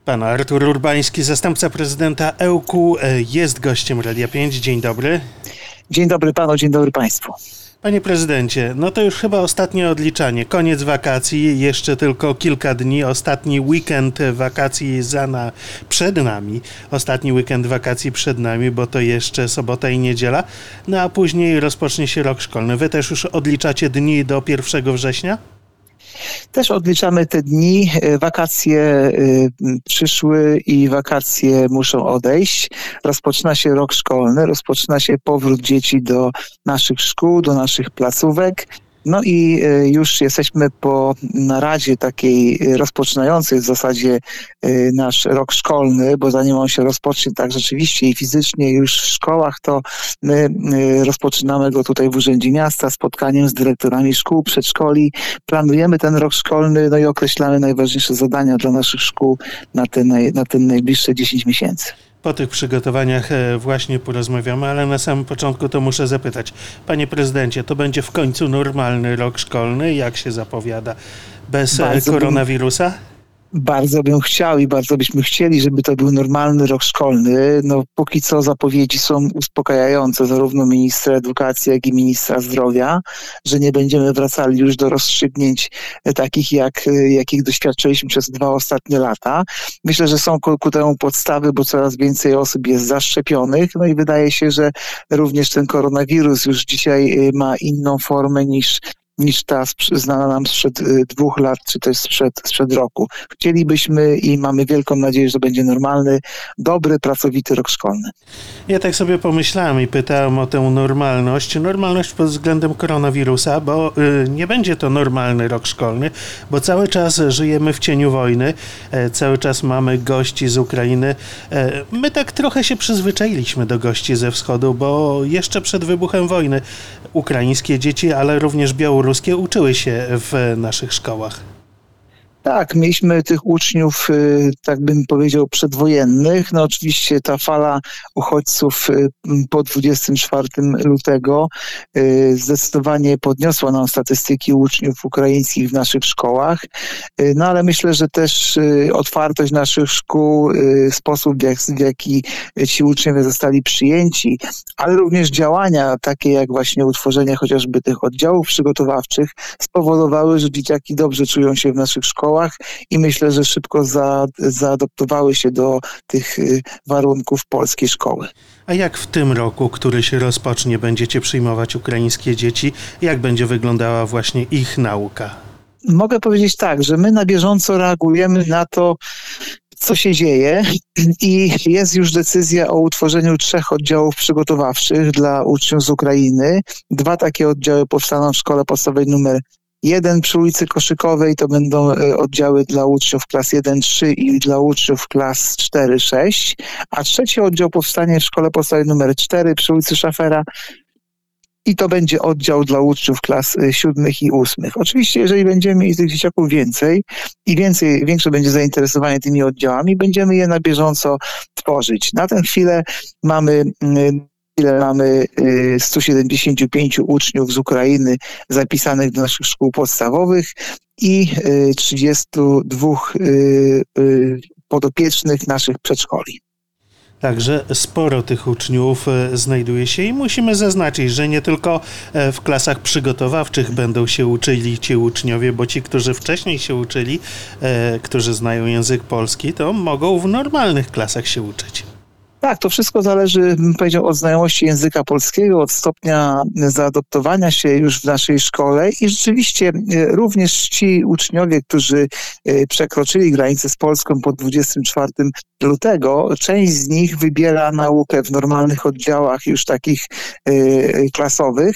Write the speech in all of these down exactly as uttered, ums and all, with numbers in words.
Pan Artur Urbański, zastępca prezydenta Ełku, jest gościem Radia pięć. Dzień dobry. Dzień dobry panu, dzień dobry państwu. Panie prezydencie, no to już chyba ostatnie odliczanie. Koniec wakacji, jeszcze tylko kilka dni. Ostatni weekend wakacji za na, przed nami. Ostatni weekend wakacji przed nami, bo to jeszcze sobota i niedziela. No a później rozpocznie się rok szkolny. Wy też już odliczacie dni do pierwszego września? Też odliczamy te dni, wakacje przyszły i wakacje muszą odejść. Rozpoczyna się rok szkolny, rozpoczyna się powrót dzieci do naszych szkół, do naszych placówek. No i już jesteśmy po naradzie takiej rozpoczynającej w zasadzie nasz rok szkolny, bo zanim on się rozpocznie tak rzeczywiście i fizycznie już w szkołach, to my rozpoczynamy go tutaj w Urzędzie Miasta spotkaniem z dyrektorami szkół, przedszkoli. Planujemy ten rok szkolny, no i określamy najważniejsze zadania dla naszych szkół na te, na te najbliższe dziesięć miesięcy. Po tych przygotowaniach właśnie porozmawiamy, ale na samym początku to muszę zapytać. Panie prezydencie, to będzie w końcu normalny rok szkolny? Jak się zapowiada? Bez Bardzo koronawirusa? Bym... Bardzo bym chciał i bardzo byśmy chcieli, żeby to był normalny rok szkolny. No póki co zapowiedzi są uspokajające, zarówno ministra edukacji, jak i ministra zdrowia, że nie będziemy wracali już do rozstrzygnięć takich, jak, jakich doświadczyliśmy przez dwa ostatnie lata. Myślę, że są ku, ku temu podstawy, bo coraz więcej osób jest zaszczepionych, no i wydaje się, że również ten koronawirus już dzisiaj ma inną formę niż niż ta znana nam sprzed dwóch lat, czy też sprzed, sprzed roku. Chcielibyśmy i mamy wielką nadzieję, że będzie normalny, dobry, pracowity rok szkolny. Ja tak sobie pomyślałem i pytałem o tę normalność. Normalność pod względem koronawirusa, bo y, nie będzie to normalny rok szkolny, bo cały czas żyjemy w cieniu wojny, e, cały czas mamy gości z Ukrainy. E, my tak trochę się przyzwyczailiśmy do gości ze wschodu, bo jeszcze przed wybuchem wojny ukraińskie dzieci, ale również białoruskie uczyły się w naszych szkołach. Tak, mieliśmy tych uczniów, tak bym powiedział, przedwojennych. No oczywiście ta fala uchodźców po dwudziestego czwartego lutego zdecydowanie podniosła nam statystyki uczniów ukraińskich w naszych szkołach. No ale myślę, że też otwartość naszych szkół, sposób w jaki ci uczniowie zostali przyjęci, ale również działania takie jak właśnie utworzenie chociażby tych oddziałów przygotowawczych spowodowały, że dzieciaki dobrze czują się w naszych szkołach i myślę, że szybko za, zaadoptowały się do tych warunków polskiej szkoły. A jak w tym roku, który się rozpocznie, będziecie przyjmować ukraińskie dzieci? Jak będzie wyglądała właśnie ich nauka? Mogę powiedzieć tak, że my na bieżąco reagujemy na to, co się dzieje i jest już decyzja o utworzeniu trzech oddziałów przygotowawczych dla uczniów z Ukrainy. Dwa takie oddziały powstaną w szkole podstawowej numer jeden przy ulicy Koszykowej, to będą oddziały dla uczniów klas jeden trzy i dla uczniów klas cztery sześć, a trzeci oddział powstanie w szkole podstawowej numer cztery przy ulicy Szafera i to będzie oddział dla uczniów klas siódmych i ósmych. Oczywiście, jeżeli będziemy mieli tych dzieciaków więcej i więcej, większe będzie zainteresowanie tymi oddziałami, będziemy je na bieżąco tworzyć. Na tę chwilę mamy Ile mamy sto siedemdziesięciu pięciu uczniów z Ukrainy zapisanych do naszych szkół podstawowych i trzydziestu dwóch podopiecznych naszych przedszkoli. Także sporo tych uczniów znajduje się i musimy zaznaczyć, że nie tylko w klasach przygotowawczych będą się uczyli ci uczniowie, bo ci, którzy wcześniej się uczyli, którzy znają język polski, to mogą w normalnych klasach się uczyć. Tak, to wszystko zależy, bym powiedział, od znajomości języka polskiego, od stopnia zaadoptowania się już w naszej szkole i rzeczywiście również ci uczniowie, którzy przekroczyli granicę z Polską po dwudziestego czwartego lutego, część z nich wybiera naukę w normalnych oddziałach już takich klasowych.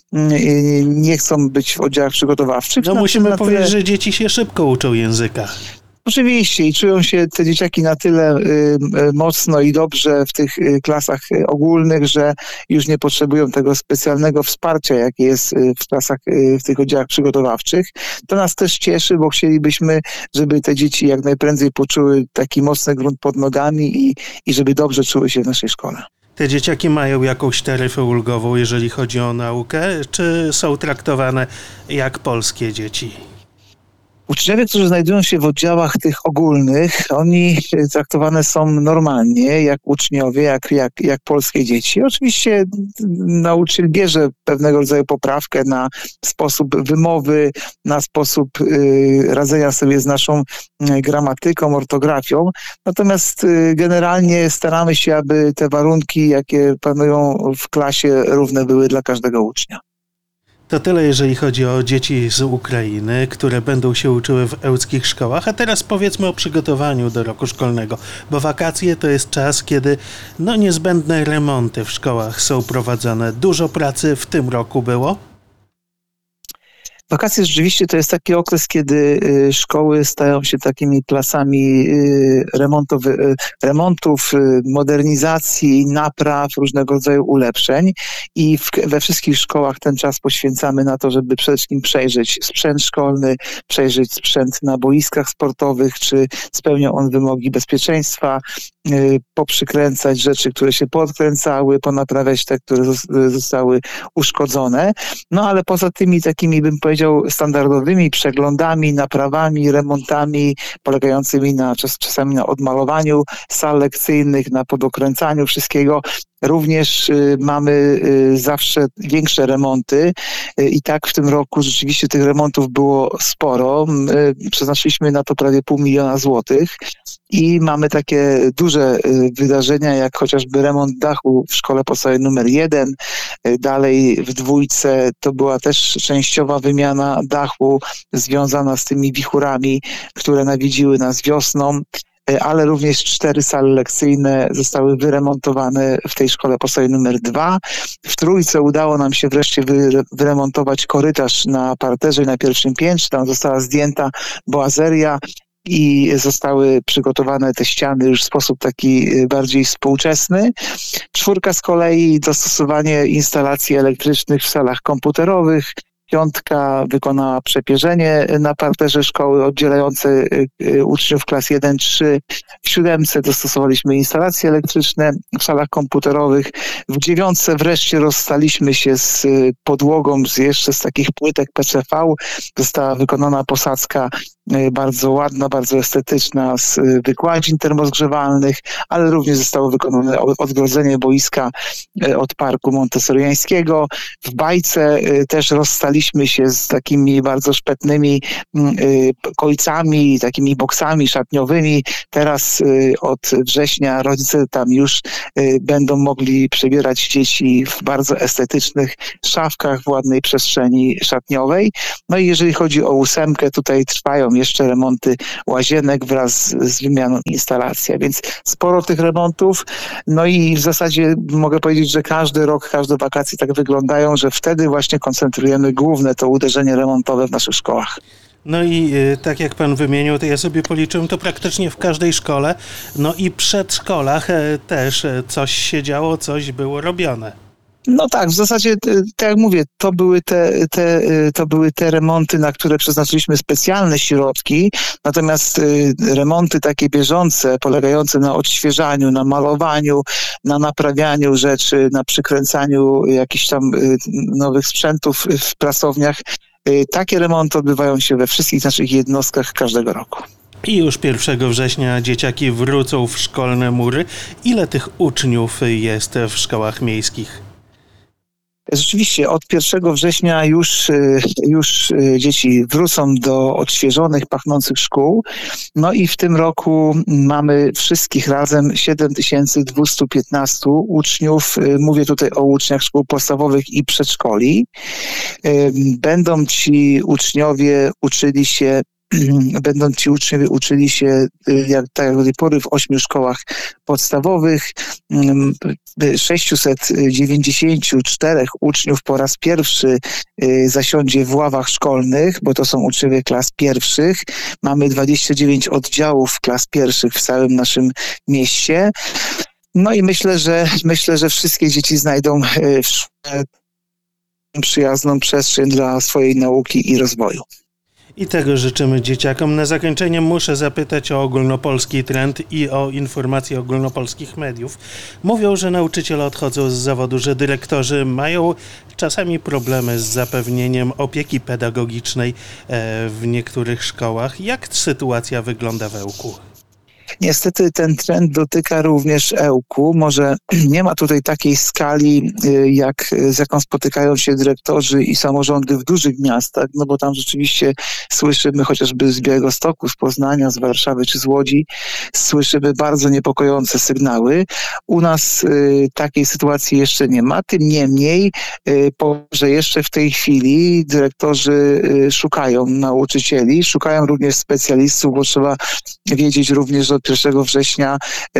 Nie chcą być w oddziałach przygotowawczych. No musimy powiedzieć, że dzieci się szybko uczą języka. Oczywiście i czują się te dzieciaki na tyle y, mocno i dobrze w tych y, klasach y, ogólnych, że już nie potrzebują tego specjalnego wsparcia, jakie jest y, w klasach, y, w tych oddziałach przygotowawczych. To nas też cieszy, bo chcielibyśmy, żeby te dzieci jak najprędzej poczuły taki mocny grunt pod nogami i, i żeby dobrze czuły się w naszej szkole. Te dzieciaki mają jakąś taryfę ulgową, jeżeli chodzi o naukę, czy są traktowane jak polskie dzieci? Uczniowie, którzy znajdują się w oddziałach tych ogólnych, oni traktowane są normalnie, jak uczniowie, jak, jak, jak polskie dzieci. Oczywiście nauczyciel bierze pewnego rodzaju poprawkę na sposób wymowy, na sposób y, radzenia sobie z naszą y, gramatyką, ortografią. Natomiast y, generalnie staramy się, aby te warunki, jakie panują w klasie, równe były dla każdego ucznia. To tyle, jeżeli chodzi o dzieci z Ukrainy, które będą się uczyły w ełckich szkołach. A teraz powiedzmy o przygotowaniu do roku szkolnego, bo wakacje to jest czas, kiedy no, niezbędne remonty w szkołach są prowadzone. Dużo pracy w tym roku było. Wakacje rzeczywiście to jest taki okres, kiedy y, szkoły stają się takimi placami y, remontowy, y, remontów, y, modernizacji, napraw, różnego rodzaju ulepszeń i w, we wszystkich szkołach ten czas poświęcamy na to, żeby przede wszystkim przejrzeć sprzęt szkolny, przejrzeć sprzęt na boiskach sportowych, czy spełnia on wymogi bezpieczeństwa, y, poprzykręcać rzeczy, które się podkręcały, ponaprawiać te, które zostały uszkodzone. No ale poza tymi takimi, bym powiedział, standardowymi przeglądami, naprawami, remontami polegającymi na czas, czasami na odmalowaniu sal lekcyjnych, na podokręcaniu wszystkiego. Również y, mamy y, zawsze większe remonty y, i tak w tym roku rzeczywiście tych remontów było sporo. Y, przeznaczyliśmy na to prawie pół miliona złotych i mamy takie duże y, wydarzenia, jak chociażby remont dachu w szkole podstawowej numer jeden. Y, dalej w dwójce to była też częściowa wymiana dachu związana z tymi wichurami, które nawiedziły nas wiosną. Ale również cztery sale lekcyjne zostały wyremontowane w tej szkole podstawowej numer dwa. W trójce udało nam się wreszcie wy, wyremontować korytarz na parterze i na pierwszym piętrze. Tam została zdjęta boazeria i zostały przygotowane te ściany już w sposób taki bardziej współczesny. Czwórka z kolei dostosowanie instalacji elektrycznych w salach komputerowych. Piątka wykonała przepierzenie na parterze szkoły oddzielające uczniów klas jeden trzy. W siódemce dostosowaliśmy instalacje elektryczne w salach komputerowych. W dziewiątce wreszcie rozstaliśmy się z podłogą z jeszcze z takich płytek P C V. Została wykonana posadzka bardzo ładna, bardzo estetyczna z wykładzin termozgrzewalnych, ale również zostało wykonane odgrodzenie boiska od parku montessoriańskiego. W bajce też rozstaliśmy się z takimi bardzo szpetnymi końcami, takimi boksami szatniowymi. Teraz od września rodzice tam już będą mogli przebierać dzieci w bardzo estetycznych szafkach w ładnej przestrzeni szatniowej. No i jeżeli chodzi o ósemkę, tutaj trwają jeszcze remonty łazienek wraz z wymianą instalacji, więc sporo tych remontów. No i w zasadzie mogę powiedzieć, że każdy rok, każde wakacje tak wyglądają, że wtedy właśnie koncentrujemy główne to uderzenie remontowe w naszych szkołach. No i y, tak jak pan wymienił, to ja sobie policzyłem to praktycznie w każdej szkole. No i przedszkolach y, też y, coś się działo, coś było robione. No tak, w zasadzie, tak jak mówię, to były te, te, to były te remonty, na które przeznaczyliśmy specjalne środki, natomiast remonty takie bieżące, polegające na odświeżaniu, na malowaniu, na naprawianiu rzeczy, na przykręcaniu jakichś tam nowych sprzętów w pracowniach, takie remonty odbywają się we wszystkich naszych jednostkach każdego roku. I już pierwszego września dzieciaki wrócą w szkolne mury. Ile tych uczniów jest w szkołach miejskich? Rzeczywiście od pierwszego września już, już dzieci wrócą do odświeżonych, pachnących szkół. No i w tym roku mamy wszystkich razem siedem tysięcy dwieście piętnaście uczniów. Mówię tutaj o uczniach szkół podstawowych i przedszkoli. Będą ci uczniowie uczyli się Będą ci uczniowie uczyli się jak, tak jak do tej pory w ośmiu szkołach podstawowych. sześćset dziewięćdziesiąt cztery uczniów po raz pierwszy zasiądzie w ławach szkolnych, bo to są uczniowie klas pierwszych. Mamy dwadzieścia dziewięć oddziałów klas pierwszych w całym naszym mieście. No i myślę, że myślę, że wszystkie dzieci znajdą w szkole przyjazną przestrzeń dla swojej nauki i rozwoju. I tego życzymy dzieciakom. Na zakończenie muszę zapytać o ogólnopolski trend i o informacje ogólnopolskich mediów. Mówią, że nauczyciele odchodzą z zawodu, że dyrektorzy mają czasami problemy z zapewnieniem opieki pedagogicznej w niektórych szkołach. Jak sytuacja wygląda w Ełku? Niestety ten trend dotyka również Ełku. Może nie ma tutaj takiej skali, jak, z jaką spotykają się dyrektorzy i samorządy w dużych miastach, no bo tam rzeczywiście słyszymy chociażby z Białegostoku, z Poznania, z Warszawy czy z Łodzi, słyszymy bardzo niepokojące sygnały. U nas y, takiej sytuacji jeszcze nie ma. Tym niemniej, y, po, że jeszcze w tej chwili dyrektorzy y, szukają nauczycieli, szukają również specjalistów, bo trzeba wiedzieć również, że od pierwszego września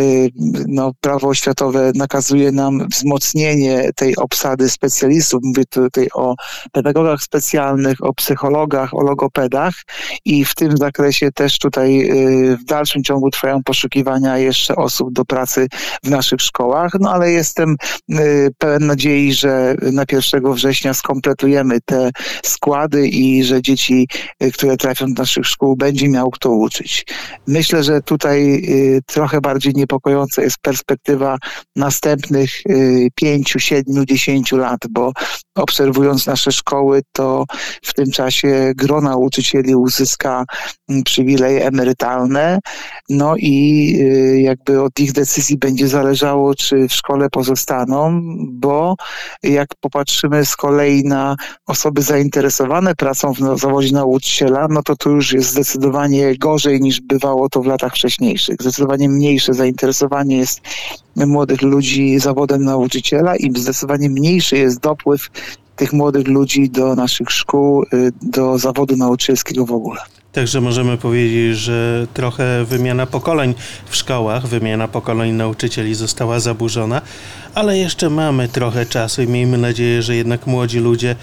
no, prawo oświatowe nakazuje nam wzmocnienie tej obsady specjalistów. Mówię tutaj o pedagogach specjalnych, o psychologach, o logopedach i w tym zakresie też tutaj w dalszym ciągu trwają poszukiwania jeszcze osób do pracy w naszych szkołach. No ale jestem pełen nadziei, że na pierwszego września skompletujemy te składy i że dzieci, które trafią do naszych szkół, będzie miał kto uczyć. Myślę, że tutaj trochę bardziej niepokojąca jest perspektywa następnych pięciu, siedmiu, dziesięciu lat, bo obserwując nasze szkoły, to w tym czasie gro nauczycieli uzyska przywileje emerytalne, no i jakby od ich decyzji będzie zależało, czy w szkole pozostaną, bo jak popatrzymy z kolei na osoby zainteresowane pracą w zawodzie nauczyciela, no to tu już jest zdecydowanie gorzej niż bywało to w latach wcześniejszych. Zdecydowanie mniejsze zainteresowanie jest młodych ludzi zawodem nauczyciela i zdecydowanie mniejszy jest dopływ tych młodych ludzi do naszych szkół, do zawodu nauczycielskiego w ogóle. Także możemy powiedzieć, że trochę wymiana pokoleń w szkołach, wymiana pokoleń nauczycieli została zaburzona, ale jeszcze mamy trochę czasu i miejmy nadzieję, że jednak młodzi ludzie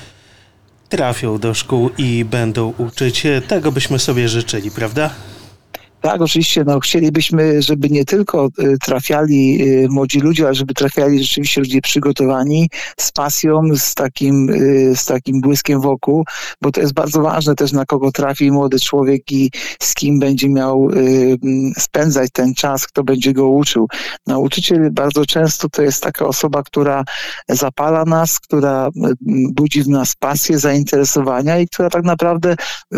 trafią do szkół i będą uczyć. Tego byśmy sobie życzyli, prawda? Tak, oczywiście, no chcielibyśmy, żeby nie tylko trafiali młodzi ludzie, ale żeby trafiali rzeczywiście ludzie przygotowani, z pasją, z takim, z takim błyskiem wokół, bo to jest bardzo ważne też, na kogo trafi młody człowiek i z kim będzie miał spędzać ten czas, kto będzie go uczył. Nauczyciel bardzo często to jest taka osoba, która zapala nas, która budzi w nas pasję, zainteresowania i która tak naprawdę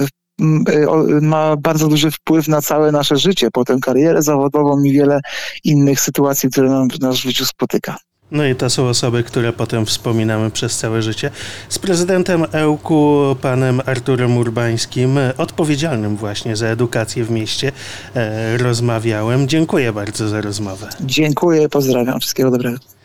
ma bardzo duży wpływ na całe nasze życie, potem karierę zawodową i wiele innych sytuacji, które nam w naszym życiu spotyka. No i to są osoby, które potem wspominamy przez całe życie. Z prezydentem Ełku, panem Arturem Urbańskim, odpowiedzialnym właśnie za edukację w mieście, e, rozmawiałem. Dziękuję bardzo za rozmowę. Dziękuję, pozdrawiam. Wszystkiego dobrego.